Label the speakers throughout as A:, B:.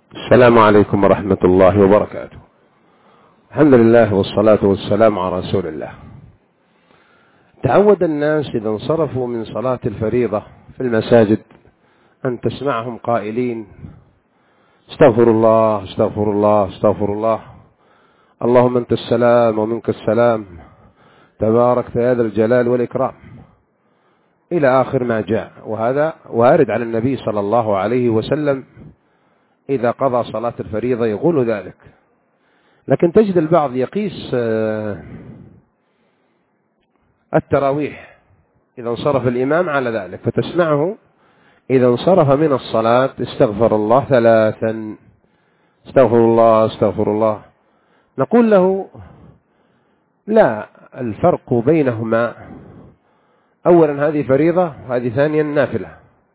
A: السلام عليكم ورحمة الله وبركاته. الحمد لله والصلاة والسلام على رسول الله. تعود الناس إذا انصرفوا من صلاة الفريضة في المساجد أن تسمعهم قائلين: استغفر الله استغفر الله استغفر الله، اللهم أنت السلام ومنك السلام، تبارك يا ذا الجلال والإكرام، إلى آخر ما جاء. وهذا وارد على النبي صلى الله عليه وسلم إذا قضى صلاة الفريضة يقول ذلك. لكن تجد البعض يقيس التراويح إذا انصرف الإمام على ذلك، فتسمعه إذا انصرف من الصلاة استغفر الله 3، استغفر الله استغفر الله. نقول له: لا، الفرق بينهما أولا هذه فريضة وهذه ثانيا نافلة.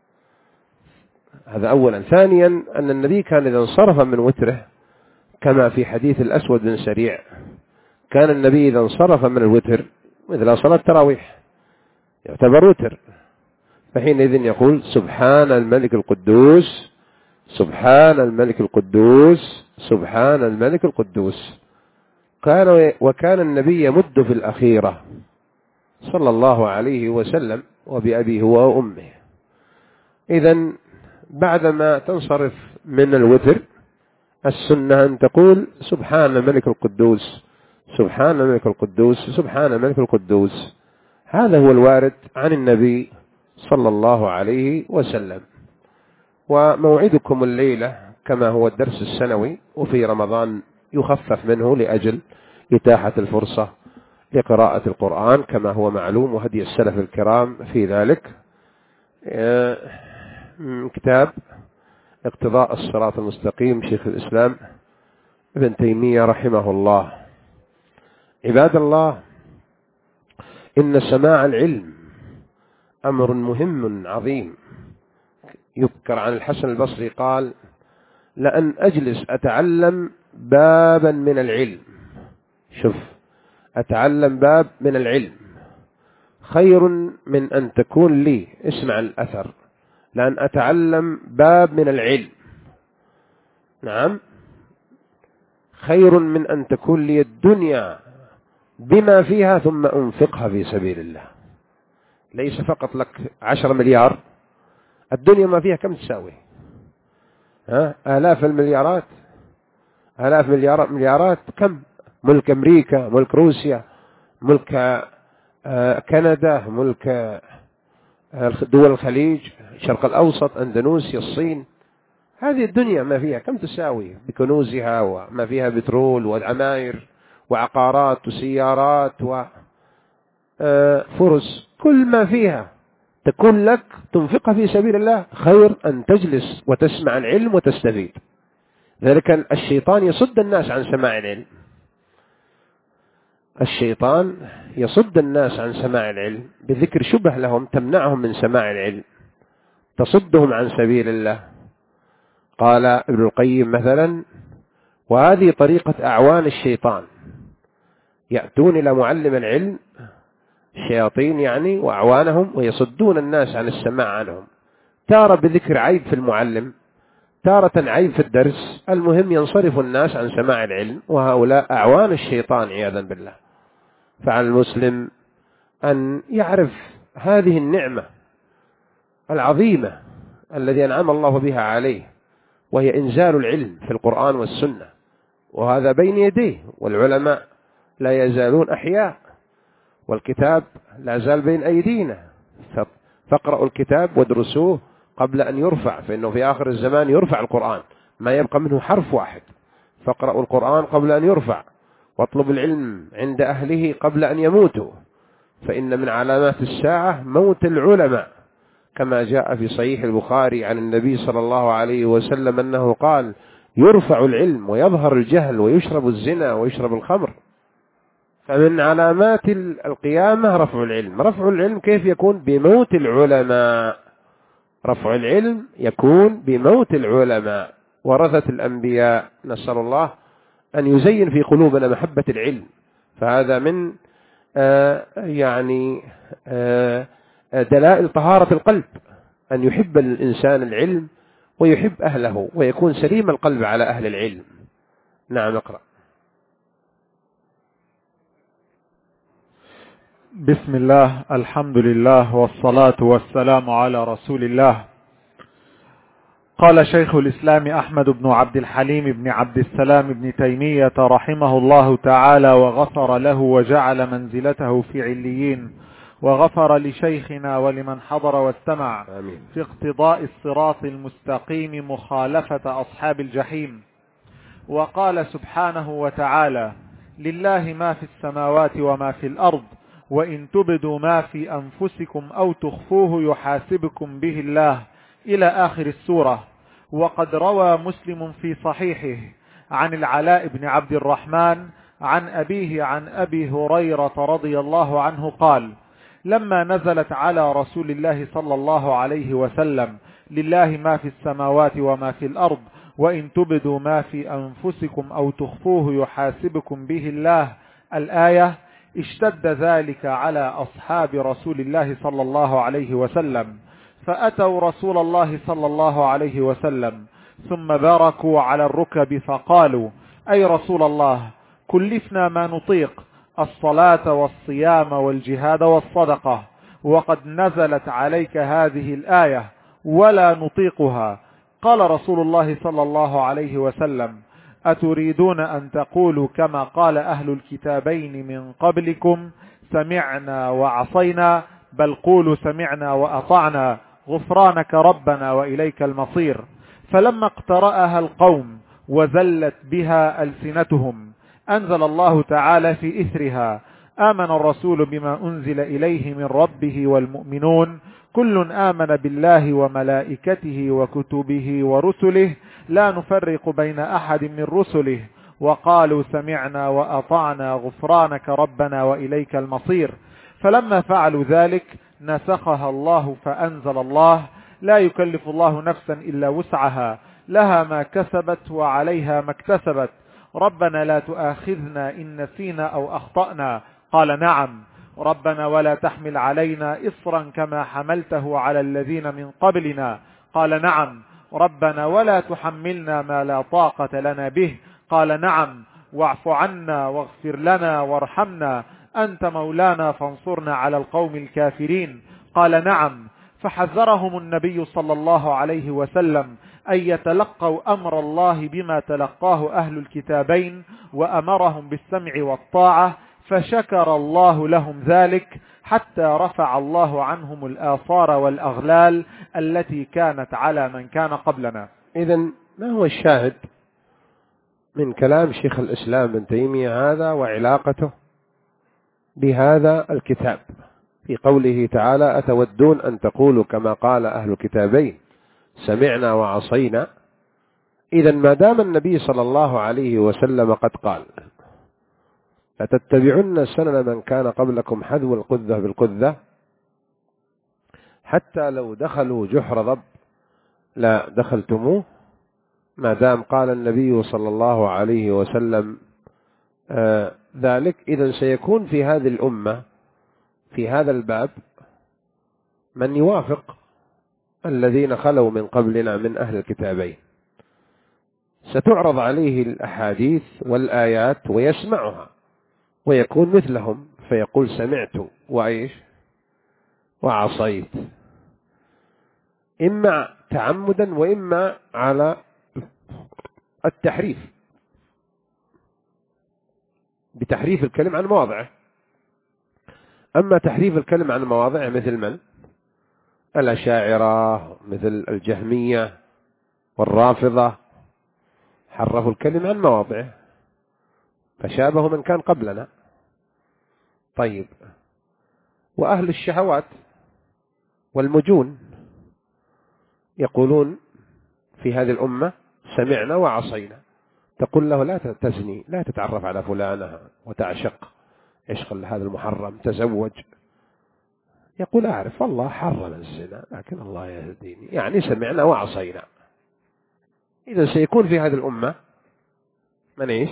A: هذا أولا. ثانيا أن النبي كان إذا انصرف من وتره كما في حديث الأسود بن سريع، كان النبي إذا انصرف من الوتر مثل صلاة التراويح يعتبر وتر، فحينئذ يقول: سبحان الملك القدوس سبحان الملك القدوس سبحان الملك القدوس. وكان النبي يمد في الأخيرة صلى الله عليه وسلم وبأبيه هو وأمه. إذن بعدما تنصرف من الوتر السنة أن تقول: سبحان الملك القدوس سبحان الملك القدوس سبحان الملك القدوس. هذا هو الوارد عن النبي صلى الله عليه وسلم. وموعدكم الليلة كما هو الدرس السنوي، وفي رمضان يخفف منه لأجل إتاحة الفرصة لقراءة القرآن كما هو معلوم، وهدي السلف الكرام في ذلك. كتاب اقتضاء الصراط المستقيم شيخ الإسلام ابن تيمية رحمه الله. عباد الله، إن سماع العلم أمر مهم عظيم. يذكر عن الحسن البصري قال: لأن أجلس أتعلم بابا من العلم، شوف، أتعلم باب من العلم خير من أن تكون لي، اسمع الأثر، لأن أتعلم باب من العلم، نعم، خير من أن تكون لي الدنيا بما فيها ثم أنفقها في سبيل الله. ليس فقط لك 10 مليار، الدنيا ما فيها كم تساوي؟ آلاف المليارات، آلاف مليارات كم؟ ملك أمريكا، ملك روسيا، ملك كندا، ملك دول الخليج، الشرق الأوسط، أندونيسيا، الصين. هذه الدنيا ما فيها كم تساوي بكنوزها وما فيها بترول وعماير وعقارات وسيارات وفرس، كل ما فيها تكون لك تنفقها في سبيل الله خير أن تجلس وتسمع العلم وتستفيد. ذلك الشيطان يصد الناس عن سماع العلم، الشيطان يصد الناس عن سماع العلم بذكر شبه لهم تمنعهم من سماع العلم، تصدهم عن سبيل الله. قال ابن القيم مثلا: وهذه طريقة أعوان الشيطان، يأتون إلى معلم العلم الشياطين يعني وأعوانهم ويصدون الناس عن السماع عنهم، تارة بذكر عيب في المعلم، تارة عيب في الدرس، المهم ينصرف الناس عن سماع العلم، وهؤلاء أعوان الشيطان عياذا بالله. فعلى المسلم أن يعرف هذه النعمة العظيمة الذي أنعم الله بها عليه، وهي إنزال العلم في القرآن والسنة، وهذا بين يديه، والعلماء لا يزالون أحياء، والكتاب لا زال بين أيدينا، فاقرأوا الكتاب وادرسوه قبل أن يرفع، فإنه في آخر الزمان يرفع القرآن، ما يبقى منه حرف واحد. فاقرأوا القرآن قبل أن يرفع، واطلب العلم عند أهله قبل أن يموتوا، فإن من علامات الساعة موت العلماء، كما جاء في صحيح البخاري عن النبي صلى الله عليه وسلم أنه قال: يرفع العلم ويظهر الجهل ويشرب الزنا ويشرب الخمر. فمن علامات القيامة رفع العلم. رفع العلم كيف يكون؟ بموت العلماء. رفع العلم يكون بموت العلماء ورثة الأنبياء. نسأل الله أن يزين في قلوبنا محبة العلم، فهذا من دلائل طهارة القلب، أن يحب الإنسان العلم ويحب أهله ويكون سليم القلب على أهل العلم. نعم اقرأ.
B: بسم الله، الحمد لله، والصلاة والسلام على رسول الله. قال شيخ الإسلام أحمد بن عبد الحليم بن عبد السلام بن تيمية رحمه الله تعالى وغفر له وجعل منزلته في عليين، وغفر لشيخنا ولمن حضر واستمع،
A: آمين.
B: في اقتضاء الصراط المستقيم مخالفة أصحاب الجحيم. وقال سبحانه وتعالى: لله ما في السماوات وما في الأرض، وإن تبدوا ما في أنفسكم أو تخفوه يحاسبكم به الله، إلى آخر السورة. وقد روى مسلم في صحيحه عن العلاء بن عبد الرحمن عن أبيه عن أبي هريرة رضي الله عنه قال: لما نزلت على رسول الله صلى الله عليه وسلم: لله ما في السماوات وما في الأرض، وإن تبدوا ما في أنفسكم أو تخفوه يحاسبكم به الله، الآية، اشتد ذلك على أصحاب رسول الله صلى الله عليه وسلم، فأتوا رسول الله صلى الله عليه وسلم ثم باركوا على الركب فقالوا: أي رسول الله، كلفنا ما نطيق، الصلاة والصيام والجهاد والصدقة، وقد نزلت عليك هذه الآية ولا نطيقها. قال رسول الله صلى الله عليه وسلم: أتريدون أن تقولوا كما قال أهل الكتابين من قبلكم: سمعنا وعصينا؟ بل قولوا سمعنا وأطعنا، غفرانك ربنا وإليك المصير. فلما اقترأها القوم وزلت بها ألسنتهم، أنزل الله تعالى في إثرها: آمن الرسول بما أنزل إليه من ربه والمؤمنون، كل آمن بالله وملائكته وكتبه ورسله، لا نفرق بين أحد من رسله، وقالوا سمعنا وأطعنا، غفرانك ربنا وإليك المصير. فلما فعلوا ذلك نسخها الله فأنزل الله: لا يكلف الله نفسا إلا وسعها، لها ما كسبت وعليها ما اكتسبت، ربنا لا تؤاخذنا إن نسينا أو أخطأنا. قال: نعم. ربنا ولا تحمل علينا إصرا كما حملته على الذين من قبلنا. قال: نعم. ربنا ولا تحملنا ما لا طاقة لنا به. قال: نعم. واعف عنا واغفر لنا وارحمنا، أنت مولانا فانصرنا على القوم الكافرين. قال: نعم. فحذرهم النبي صلى الله عليه وسلم أن يتلقوا أمر الله بما تلقاه أهل الكتابين، وأمرهم بالسمع والطاعة، فشكر الله لهم ذلك، حتى رفع الله عنهم الآثار والأغلال التي كانت على من كان قبلنا.
A: إذن ما هو الشاهد من كلام شيخ الإسلام ابن تيمية هذا وعلاقته بهذا الكتاب في قوله تعالى: أتودون أن تقولوا كما قال أهل الكتابين سمعنا وعصينا؟ إذن ما دام النبي صلى الله عليه وسلم قد قال: لتتبعن سنن من كان قبلكم حذو القذة بالقذة، حتى لو دخلوا جحر ضب لا دخلتموه. ما دام قال النبي صلى الله عليه وسلم ذلك، إذن سيكون في هذه الأمة في هذا الباب من يوافق الذين خلوا من قبلنا من أهل الكتابين، ستعرض عليه الأحاديث والآيات ويسمعها ويكون مثلهم، فيقول سمعت وعيش وعصيت، إما تعمدا وإما على التحريف، بتحريف الكلم عن مواضعه. أما تحريف الكلم عن مواضعه مثل من؟ الأشاعرة، مثل الجهمية والرافضة، حرفوا الكلم عن مواضعه فشابه من كان قبلنا. طيب، وأهل الشهوات والمجون يقولون في هذه الأمة سمعنا وعصينا، تقول له لا تزني، لا تتعرف على فلانة وتعشق عشق هذا المحرم، تزوج. يقول أعرف الله حرم الزنا لكن الله يهديني، يعني سمعنا وعصينا. إذا سيكون في هذه الأمة من إيش؟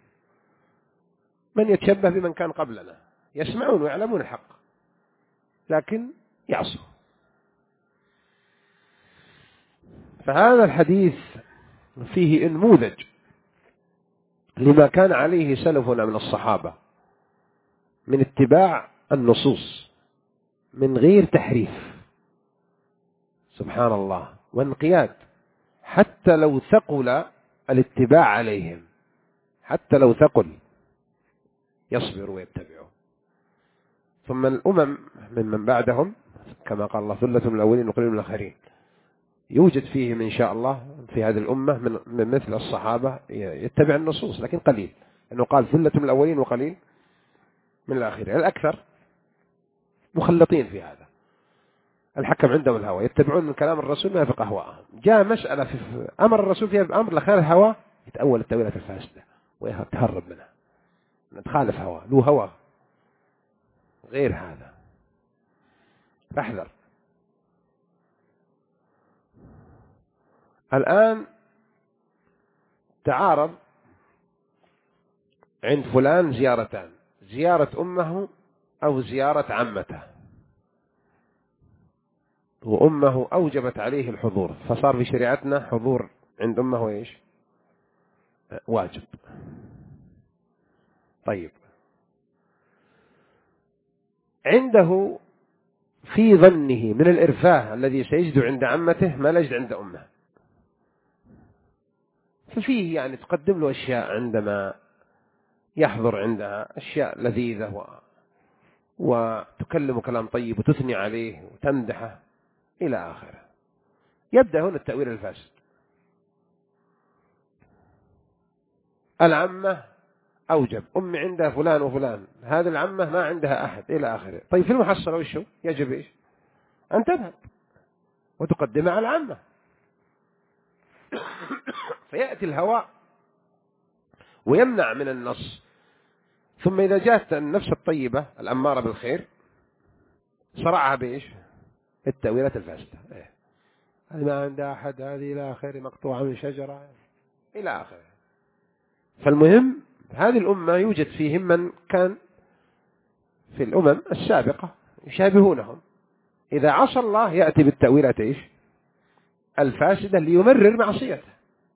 A: من يتشبه بمن كان قبلنا، يسمعون ويعلمون الحق لكن يعصوا. فهذا الحديث فيه نموذج لما كان عليه سلفنا من الصحابة من اتباع النصوص من غير تحريف، سبحان الله، وانقياد حتى لو ثقل الاتباع عليهم، حتى لو ثقل يصبر ويتبعوا. ثم الأمم ممن بعدهم كما قال الله ثلة من الأولين وقليل من الآخرين، يوجد فيهم إن شاء الله في هذه الأمة من مثل الصحابة يتبع النصوص لكن قليل، لأنه قال ثلة من الأولين وقليل من الآخرين. الأكثر مخلطين في هذا، الحكم عندهم الهوى، يتبعون من كلام الرسول ما يفقه أهواءهم. جاء مسألة في أمر الرسول فيها بأمر لخير الهوى يتأول التأويلات الفاسدة ويتهرب منها، نتخالف هوى، له هوى غير هذا، فاحذر. الآن تعارض عند فلان زيارتان، زيارة أمه أو زيارة عمته، وأمه أوجبت عليه الحضور، فصار في شريعتنا حضور عند أمه إيش؟ واجب. طيب، عنده في ظنه من الإرفاه الذي سيجد عند عمته ما لا يجد عند أمه، ففيه يعني تقدم له أشياء عندما يحضر عندها، أشياء لذيذة وتكلم كلام طيب وتثني عليه وتمدحه إلى آخره. يبدأ هنا التأويل الفاسد. العمة أوجب، أم عندها فلان وفلان، هذه العمة ما عندها أحد إلى آخره. طيب في المحصلة وشو يجب إيش؟ أن تذهب وتقدم على العمة. فيأتي الهوى ويمنع من النص. ثم إذا جاءت النفس الطيبة الأمارة بالخير صرعها بإيش؟ التأويلات الفاسدة، هذه ما عندها أحد، هذه إلى آخره، مقطوعة من شجرة إلى آخره. فالمهم هذه الأمة يوجد فيهم من كان في الأمم السابقة يشابهونهم، إذا عصى الله يأتي بالتأويلات إيش؟ الفاسدة ليمرر معصيته،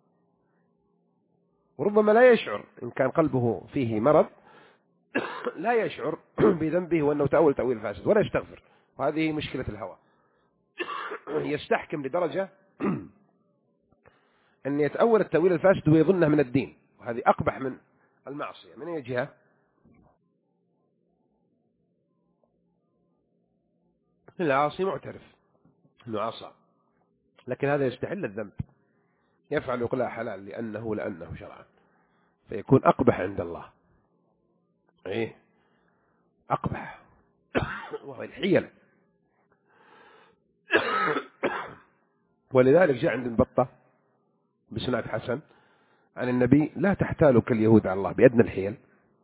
A: وربما لا يشعر إن كان قلبه فيه مرض لا يشعر بذنبه وأنه تأول تأويل فاسد ولا يستغفر. وهذه مشكلة الهوى، يستحكم لدرجة أن يتأول التأويل الفاسد ويظنه من الدين، وهذه أقبح من المعصية. من أي جهة؟ العاصي معترف أنه عصى، لكن هذا يستحل الذنب، يفعل يقول حلال لأنه شرعا، فيكون أقبح عند الله. إيه أقبح وهو الحيل. ولذلك جاء عند البطة بسناد حسن عن النبي: لا تحتالوا كاليهود على الله بأدنى الحيل.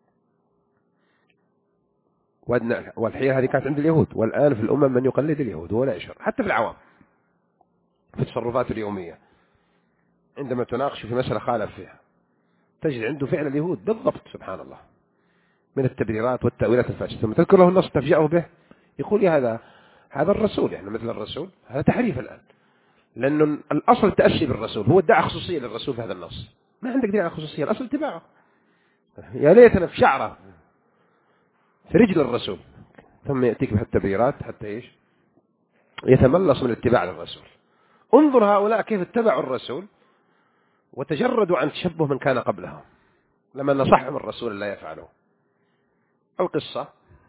A: والحيل هذه كانت عند اليهود، والآن في الأمم من يقلد اليهود ولا يشعر، حتى في العوام في التصرفات اليومية عندما تناقش في مسألة خالف فيها تجد عنده فعل اليهود بالضبط، سبحان الله، من التبريرات والتأويلات الفاسدة. ثم تذكر له النص تفجأه به، يقول يا هذا الرسول، يعني مثل الرسول، هذا تحريف الآن، لأنه الأصل التأسي بالرسول، هو ادعى خصوصية للرسول في هذا النص، ما عندك دليل على خصوصية، الأصل اتباعه. يا ليتنا في شعره في رجل الرسول، ثم يأتيك بهالتبريرات حتى إيش؟ يتملص من اتباع للرسول. انظر هؤلاء كيف اتبعوا الرسول وتجردوا عن تشبه من كان قبلهم لما نصحهم الرسول لا يفعلوا. القصة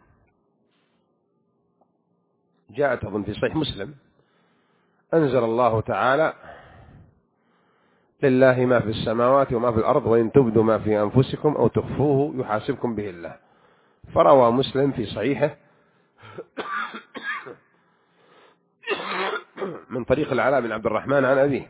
A: جاءت أظن في صحيح مسلم: أنزل الله تعالى: لله ما في السماوات وما في الأرض وإن تبدوا ما في أنفسكم أو تخفوه يحاسبكم به الله. فروى مسلم في صحيحه من طريق العلاء بن عبد الرحمن عن أبيه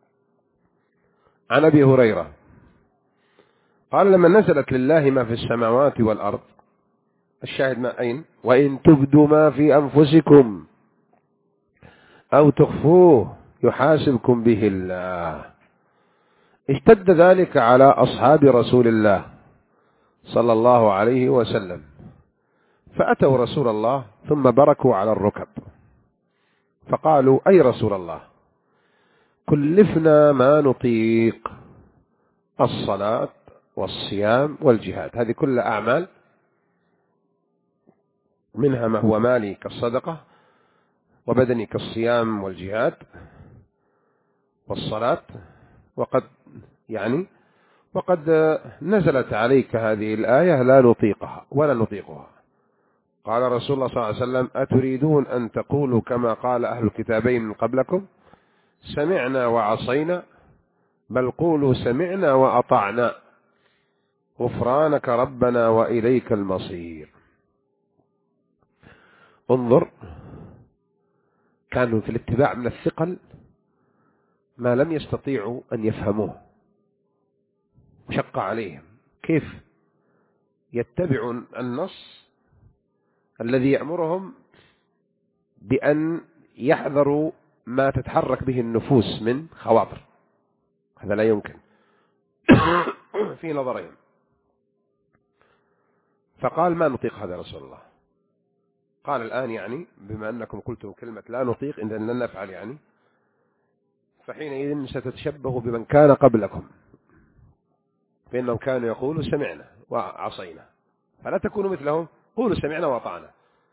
A: عن أبي هريرة قال: لما نزلت لله ما في السماوات والأرض، الشاهد ما أين؟ وإن تبدوا ما في أنفسكم أو تخفوه يحاسبكم به الله، اشتد ذلك على أصحاب رسول الله صلى الله عليه وسلم، فأتوا رسول الله ثم بركوا على الركب، فقالوا: أي رسول الله، كلفنا ما نطيق: الصلاة والصيام والجهاد. هذه كلها أعمال، منها ما هو مالي كالصدقة، وبدني كالصيام والجهاد والصلاة. وقد نزلت عليك هذه الآية: لا نطيقها ولا نطيقها. قال رسول الله صلى الله عليه وسلم: أتريدون أن تقولوا كما قال أهل الكتابين من قبلكم سمعنا وعصينا؟ بل قولوا سمعنا وأطعنا غفرانك ربنا وإليك المصير. انظر، كانوا في الاتباع من الثقل ما لم يستطيعوا أن يفهموه، شق عليهم كيف يتبعون النص الذي يأمرهم بأن يحذروا ما تتحرك به النفوس من خواطر. هذا لا يمكن. في نظرين. فقال: ما نطيق هذا رسول الله. قال: الآن بما أنكم قلتم كلمة لا نطيق إن لن نفعل فحينئذ ستتشبهوا بمن كان قبلكم، فإنهم كانوا يقولوا سمعنا وعصينا، فلا تكونوا مثلهم، قولوا سمعنا وأطعنا.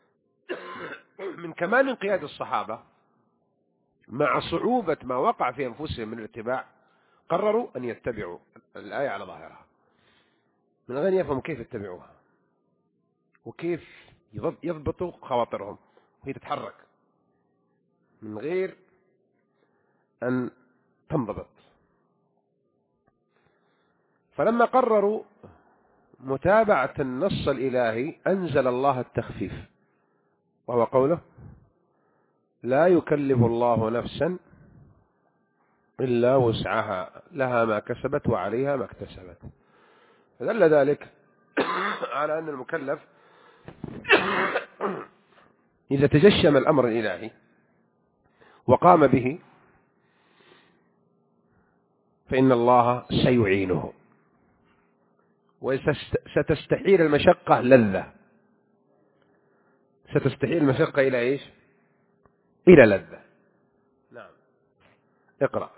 A: من كمال انقياد الصحابة مع صعوبة ما وقع في أنفسهم من الاتباع قرروا أن يتبعوا الآية على ظاهرها من غير يفهموا كيف يتبعوها وكيف يضبطوا خواطرهم وهي تتحرك من غير أن تنضبط. فلما قرروا متابعة النص الإلهي أنزل الله التخفيف، وهو قوله: لا يكلف الله نفسا إلا وسعها لها ما كسبت وعليها ما اكتسبت. فدل ذلك على أن المكلف إذا تجشم الأمر الإلهي وقام به فإن الله سيعينه، وستستحيل المشقة لذة. ستستحيل المشقة إلى إيش؟ إلى لذة. نعم، اقرأ.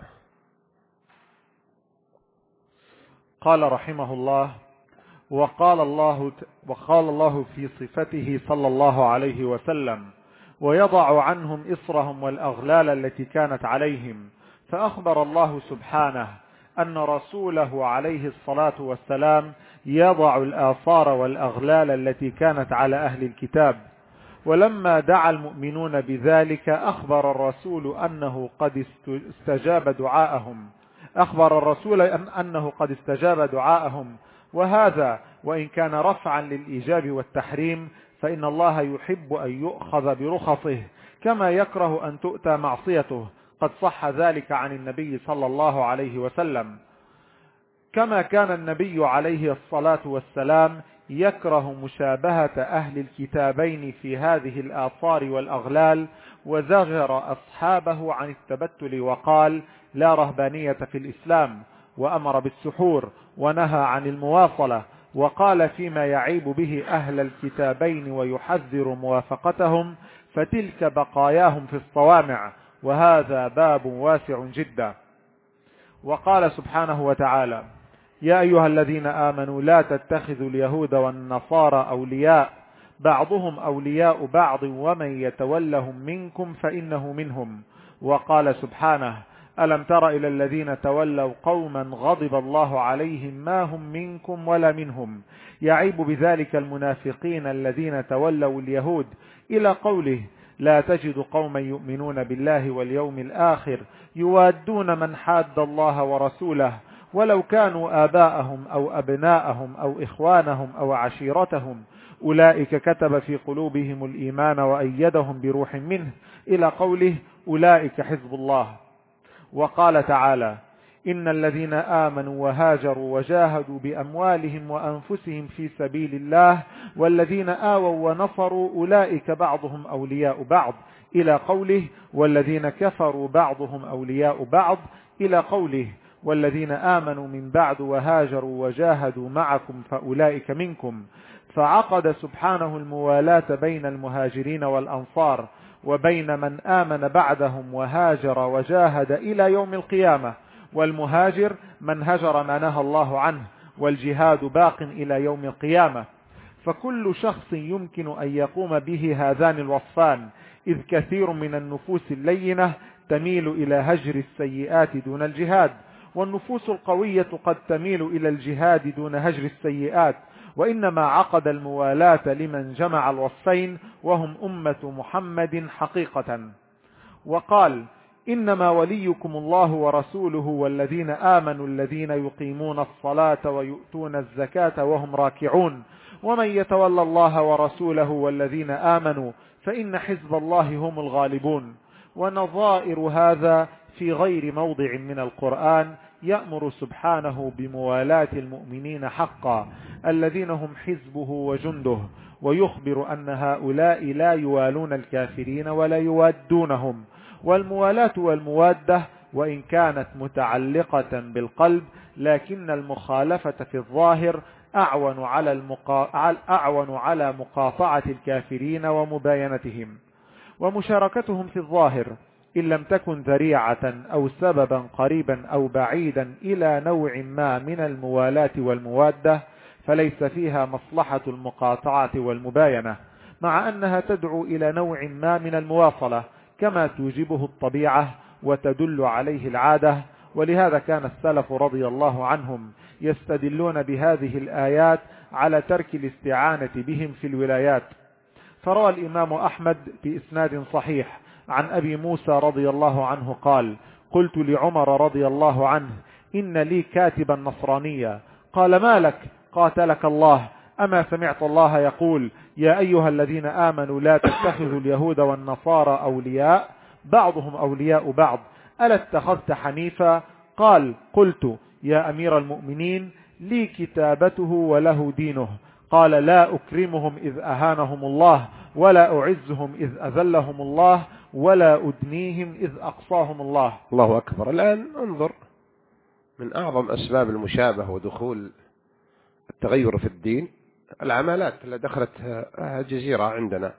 B: قال رحمه الله: وقال الله في صفته صلى الله عليه وسلم: ويضع عنهم إصرهم والأغلال التي كانت عليهم. فأخبر الله سبحانه أن رسوله عليه الصلاة والسلام يضع الآثار والأغلال التي كانت على أهل الكتاب. ولما دعا المؤمنون بذلك أخبر الرسول أنه قد استجاب دعاءهم، وهذا وإن كان رفعا للإيجاب والتحريم، فإن الله يحب أن يؤخذ برخصه كما يكره أن تؤتى معصيته. قد صح ذلك عن النبي صلى الله عليه وسلم. كما كان النبي عليه الصلاة والسلام يكره مشابهة أهل الكتابين في هذه الآثار والأغلال، وزجر أصحابه عن التبتل وقال: لا رهبانية في الإسلام، وأمر بالسحور ونهى عن المواصلة، وقال فيما يعيب به أهل الكتابين ويحذر موافقتهم: فتلك بقاياهم في الصوامع. وهذا باب واسع جدا. وقال سبحانه وتعالى: يا أيها الذين آمنوا لا تتخذوا اليهود والنصارى أولياء، بعضهم أولياء بعض، ومن يتولهم منكم فإنه منهم. وقال سبحانه: ألم تر إلى الذين تولوا قوما غضب الله عليهم ما هم منكم ولا منهم، يعيب بذلك المنافقين الذين تولوا اليهود، إلى قوله: لا تجد قوما يؤمنون بالله واليوم الآخر يوادون من حاد الله ورسوله ولو كانوا آباءهم أو أبناءهم أو إخوانهم أو عشيرتهم، أولئك كتب في قلوبهم الإيمان وأيدهم بروح منه، إلى قوله: أولئك حزب الله. وقال تعالى: إن الذين آمنوا وهاجروا وجاهدوا بأموالهم وأنفسهم في سبيل الله والذين آووا ونصروا أولئك بعضهم أولياء بعض، إلى قوله: والذين كفروا بعضهم أولياء بعض، إلى قوله: والذين آمنوا من بعد وهاجروا وجاهدوا معكم فأولئك منكم. فعقد سبحانه الموالاة بين المهاجرين والأنصار، وبين من آمن بعدهم وهاجر وجاهد إلى يوم القيامة، والمهاجر من هجر ما نهى الله عنه، والجهاد باق إلى يوم القيامة. فكل شخص يمكن أن يقوم به هذان الوصفان، إذ كثير من النفوس اللينة تميل إلى هجر السيئات دون الجهاد، والنفوس القوية قد تميل إلى الجهاد دون هجر السيئات، وإنما عقد الموالاة لمن جمع الوصفين، وهم أمة محمد حقيقة. وقال: إنما وليكم الله ورسوله والذين آمنوا الذين يقيمون الصلاة ويؤتون الزكاة وهم راكعون، ومن يتولى الله ورسوله والذين آمنوا فإن حزب الله هم الغالبون. ونظائر هذا في غير موضع من القرآن يأمر سبحانه بموالاة المؤمنين حقا الذين هم حزبه وجنده، ويخبر أن هؤلاء لا يوالون الكافرين ولا يوادونهم. والموالاة والموادة وإن كانت متعلقة بالقلب، لكن المخالفة في الظاهر أعون على مقاطعة الكافرين ومباينتهم، ومشاركتهم في الظاهر إن لم تكن ذريعة أو سببا قريبا أو بعيدا إلى نوع ما من الموالاة والموادة، فليس فيها مصلحة المقاطعة والمباينة، مع أنها تدعو إلى نوع ما من المواصلة كما توجبه الطبيعة وتدل عليه العادة. ولهذا كان السلف رضي الله عنهم يستدلون بهذه الآيات على ترك الاستعانة بهم في الولايات. فروى الإمام أحمد بإسناد صحيح عن أبي موسى رضي الله عنه قال: قلت لعمر رضي الله عنه: إن لي كاتبا نصرانيا. قال: ما لك؟ قاتلك الله، أما سمعت الله يقول: يا أيها الذين آمنوا لا تتخذوا اليهود والنصارى أولياء بعضهم أولياء بعض، ألا اتخذت حنيفا؟ قال: قلت: يا أمير المؤمنين لي كتابته وله دينه. قال: لا أكرمهم إذ أهانهم الله، ولا أعزهم إذ أذلهم الله، ولا أدنيهم إذ أقصاهم الله.
A: الله أكبر. الآن انظر، من أعظم أسباب المشابهة ودخول التغير في الدين العمالات اللي دخلت الجزيرة عندنا.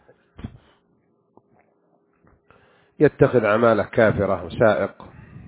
A: يتخذ عمالة كافرة، سائق،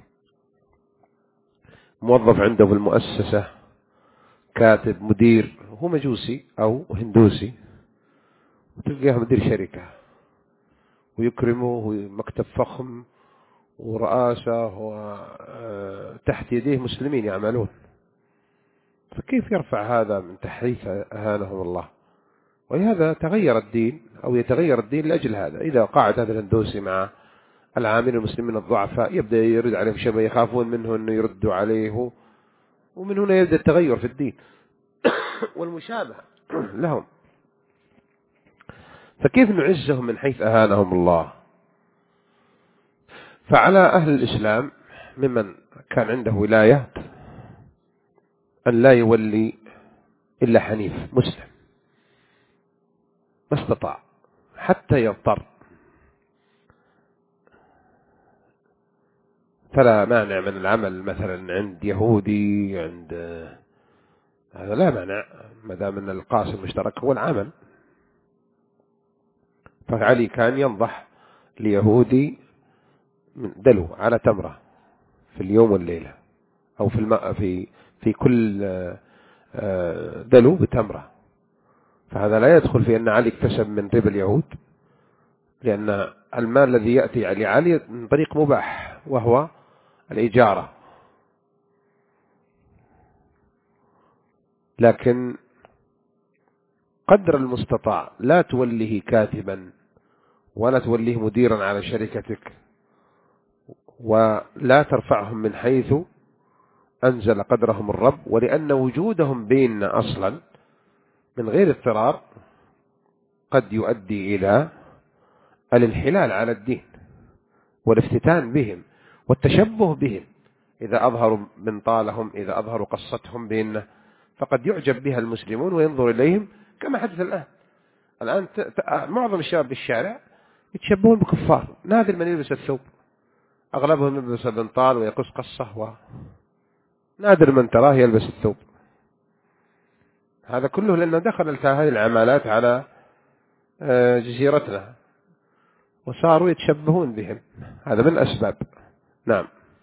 A: موظف عنده في المؤسسة، كاتب، مدير، هو مجوسي أو هندوسي، وتلقاه مدير شركة ويكرمه مكتب فخم ورئاسة وتحت يديه مسلمين يعملون. فكيف يرفع هذا من تحريف أهانهم الله؟ ولهذا تغير الدين، أو يتغير الدين لأجل هذا. إذا قاعد هذا الهندوسي مع العاملين المسلمين الضعفاء يبدأ يرد عليهم شبه، يخافون منه أنه يردوا عليه، ومن هنا يبدأ التغير في الدين والمشابهة لهم. فكيف نعزهم من حيث أهانهم الله؟ فعلى أهل الإسلام ممن كان عنده ولاية أن لا يولي إلا حنيف مسلم ما استطاع حتى يضطر، فلا مانع من العمل مثلا عند يهودي، عند هذا لا مانع ما دام ان القاسم المشترك هو العمل. فعلي كان ينضح ليهودي من دلو على تمرة في اليوم والليلة، أو في كل دلو بتمرة. فهذا لا يدخل في أن علي اكتسب من ربا اليهود، لأن المال الذي يأتي لعلي من طريق مباح وهو الإجارة. لكن قدر المستطاع لا توليه كاتبا ولا توليه مديرا على شركتك، ولا ترفعهم من حيث أنزل قدرهم الرب، ولأن وجودهم بيننا أصلا من غير اضطرار قد يؤدي إلى الانحلال على الدين والافتتان بهم والتشبه بهم. إذا أظهروا بنطالهم، إذا أظهروا قصتهم بيننا، فقد يعجب بها المسلمون وينظر إليهم كما حدث الآن معظم الشباب بالشارع يتشبهون بكفار، نادر من يلبس الثوب، أغلبهم يلبس بنطال ويقص قصة، نادر من تراه يلبس الثوب. هذا كله لأنه دخلت هذه العمالات على جزيرتنا، وصاروا يتشبهون بهم. هذا من الأسباب. نعم.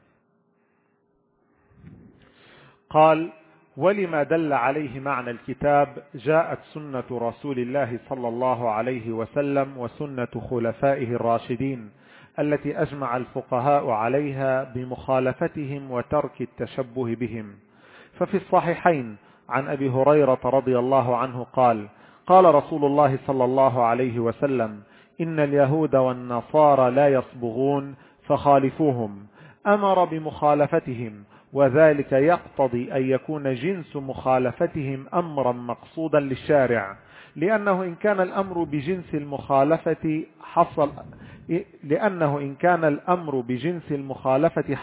B: قال: ولما دل عليه معنى الكتاب جاءت سنة رسول الله صلى الله عليه وسلم وسنة خلفائه الراشدين التي أجمع الفقهاء عليها بمخالفتهم وترك التشبه بهم. ففي الصحيحين عن أبي هريرة رضي الله عنه قال: قال رسول الله صلى الله عليه وسلم: إن اليهود والنصارى لا يصبغون فخالفوهم. أمر بمخالفتهم، وذلك يقتضي أن يكون جنس مخالفتهم أمرا مقصودا للشارع، لأنه إن كان الأمر بجنس المخالفة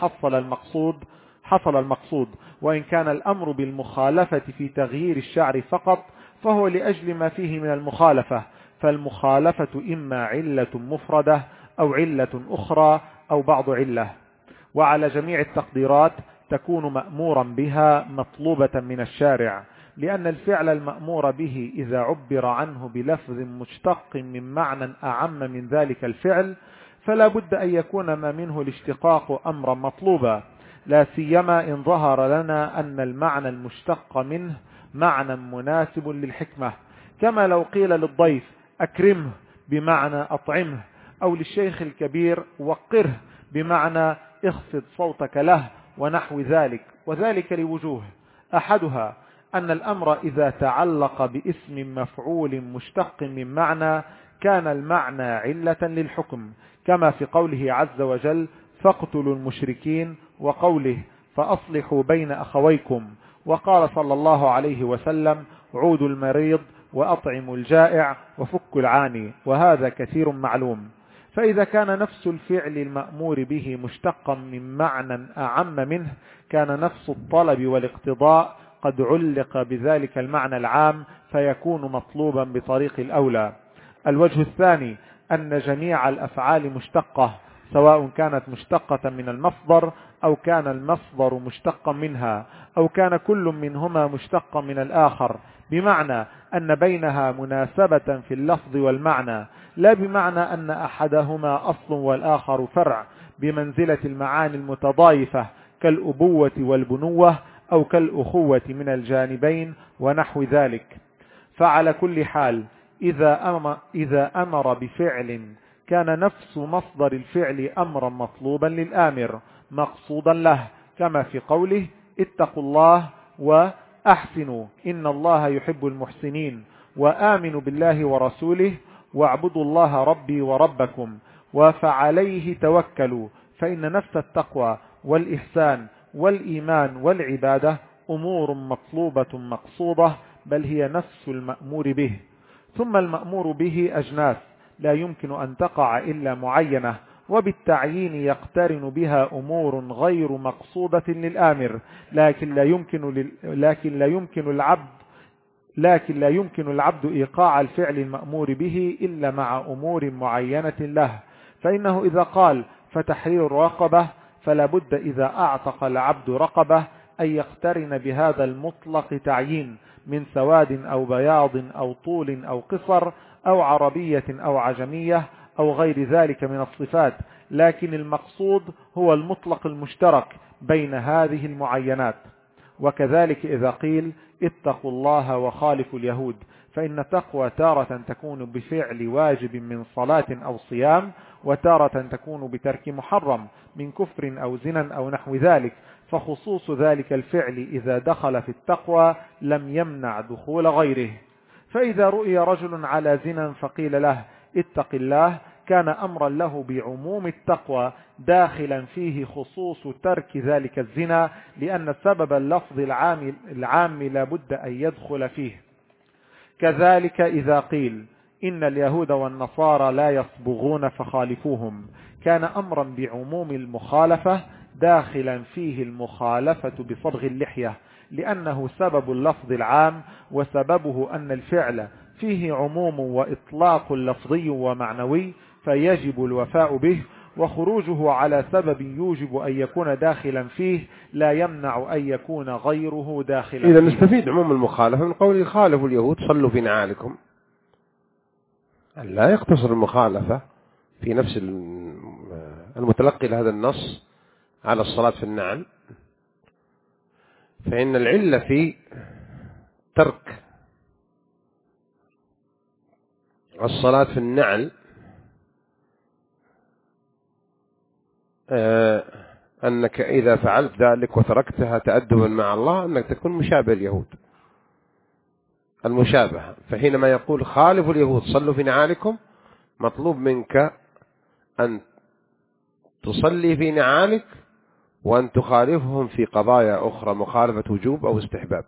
B: حصل المقصود، وإن كان الأمر بالمخالفة في تغيير الشعر فقط فهو لأجل ما فيه من المخالفة، فالمخالفة إما علة مفردة أو علة أخرى أو بعض علة. وعلى جميع التقديرات تكون مأمورا بها مطلوبة من الشارع، لأن الفعل المأمور به إذا عبر عنه بلفظ مشتق من معنى أعم من ذلك الفعل فلا بد أن يكون ما منه الاشتقاق أمرا مطلوبا، لا سيما إن ظهر لنا أن المعنى المشتق منه معنى مناسب للحكمة، كما لو قيل للضيف أكرمه بمعنى أطعمه، أو للشيخ الكبير وقره بمعنى اخفض صوتك له ونحو ذلك. وذلك لوجوه: أحدها أن الأمر إذا تعلق باسم مفعول مشتق من معنى كان المعنى علة للحكم، كما في قوله عز وجل: فاقتلوا المشركين، وقوله: فأصلحوا بين أخويكم، وقال صلى الله عليه وسلم: عودوا المريض وأطعموا الجائع وفكوا العاني، وهذا كثير معلوم. فإذا كان نفس الفعل المأمور به مشتقا من معنى أعم منه كان نفس الطلب والاقتضاء قد علق بذلك المعنى العام فيكون مطلوبا بطريق الأولى. الوجه الثاني أن جميع الأفعال مشتقة، سواء كانت مشتقة من المصدر أو كان المصدر مشتقا منها أو كان كل منهما مشتقا من الآخر، بمعنى أن بينها مناسبة في اللفظ والمعنى، لا بمعنى أن أحدهما أصل والآخر فرع، بمنزلة المعاني المتضايفة كالأبوة والبنوة أو كالأخوة من الجانبين ونحو ذلك. فعلى كل حال إذا أمر بفعل كان نفس مصدر الفعل أمرا مطلوبا للآمر مقصودا له، كما في قوله: اتقوا الله وأحسنوا إن الله يحب المحسنين، وآمنوا بالله ورسوله، واعبدوا الله ربي وربكم، وفعليه توكلوا، فإن نفس التقوى والإحسان والإيمان والعبادة أمور مطلوبة مقصودة، بل هي نفس المأمور به. ثم المأمور به أجناس لا يمكن أن تقع إلا معينة، وبالتعيين يقترن بها أمور غير مقصودة للآمر، لكن لا يمكن العبد إيقاع الفعل المأمور به إلا مع أمور معينة له. فإنه إذا قال فتحرير رقبة فلا بد إذا أعتق العبد رقبة أن يقترن بهذا المطلق تعيين من سواد أو بياض أو طول أو قصر أو عربية أو عجمية أو غير ذلك من الصفات، لكن المقصود هو المطلق المشترك بين هذه المعينات. وكذلك إذا قيل اتقوا الله وخالفوا اليهود، فإن التقوى تارة تكون بفعل واجب من صلاة أو صيام، وتارة تكون بترك محرم من كفر أو زنا أو نحو ذلك، فخصوص ذلك الفعل إذا دخل في التقوى لم يمنع دخول غيره. فإذا رؤي رجل على زنا فقيل له اتق الله كان أمرا له بعموم التقوى داخلا فيه خصوص ترك ذلك الزنا، لأن سبب اللفظ العام لا بد أن يدخل فيه. كذلك إذا قيل إن اليهود والنصارى لا يصبغون فخالفوهم كان أمرا بعموم المخالفة داخلا فيه المخالفة بصبغ اللحية، لأنه سبب اللفظ العام، وسببه أن الفعل فيه عموم وإطلاق لفظي ومعنوي فيجب الوفاء به، وخروجه على سبب يوجب أن يكون داخلا فيه لا يمنع أن يكون غيره داخلا فيه.
A: إذا نستفيد عموم المخالفة من قول خالفوا اليهود صلوا في نعالكم، لا يقتصر المخالفة في نفس المتلقي لهذا النص على الصلاة في النعل، فإن العلة في ترك الصلاة في النعل أنك إذا فعلت ذلك وتركتها تأدبا مع الله أنك تكون مشابه اليهود، المشابهة. فحينما يقول خالفوا اليهود صلوا في نعالكم، مطلوب منك أن تصلي في نعالك وأن تخالفهم في قضايا أخرى، مخالفة وجوب أو استحباب.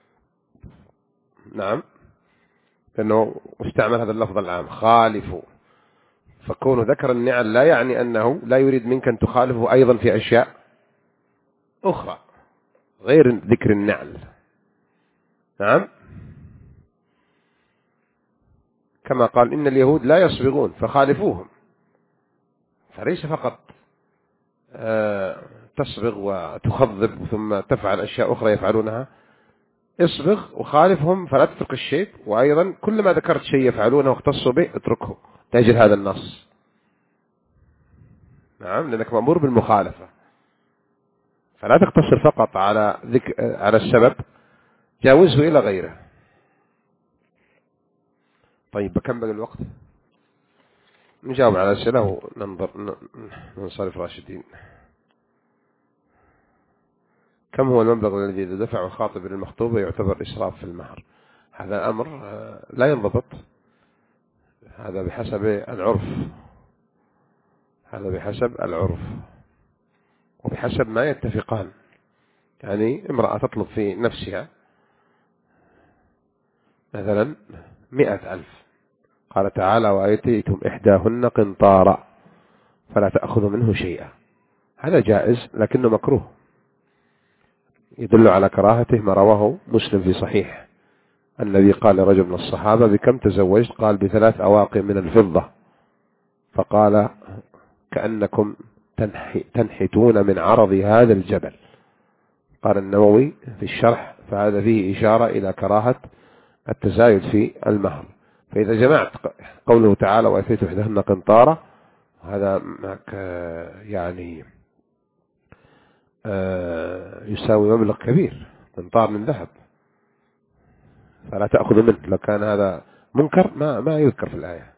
A: نعم، لأنه استعمل هذا اللفظ العام خالفوا، فكونه ذكر النعل لا يعني أنه لا يريد منك أن تخالفه أيضا في أشياء أخرى غير ذكر النعل. نعم، كما قال إن اليهود لا يصبغون فخالفوهم، فليس فقط تصبغ وتخضب ثم تفعل أشياء أخرى يفعلونها، اصبغ وخالفهم فلا تترك الشيء، وأيضا كل ما ذكرت شيء يفعلونه واختصوا به اتركه تجد هذا النص. نعم، لأنك مأمور بالمخالفة، فلا تقتصر فقط على على السبب، جاوزه إلى غيره. طيب بكمل الوقت، نجاوب على الأسئلة وننصرف راشدين. كم هو المبلغ الذي إذا دفع الخاطب للمخطوبة يعتبر إسراف في المهر؟ هذا أمر لا ينضبط، هذا بحسب العرف، هذا بحسب العرف وبحسب ما يتفقان. يعني امرأة تطلب في نفسها مثلا 100,000، قال تعالى وآتيتم إحداهن قنطارا فلا تأخذوا منه شيئا، هذا جائز لكنه مكروه، يدل على كراهته ما رواه مسلم في صحيح. النبي قال لرجل من الصحابة بكم تزوجت؟ قال ب3 أواقي من الفضة، فقال كأنكم تنحتون من عرض هذا الجبل. قال النووي في الشرح فهذا فيه إشارة إلى كراهة التزايد في المهر. فإذا جمعت قوله تعالى وأتيت إحداهن قنطارا، هذا يعني يساوي مبلغ كبير، قنطار من ذهب، فلا تأخذ منه. لو كان هذا منكر ما يذكر في الآية.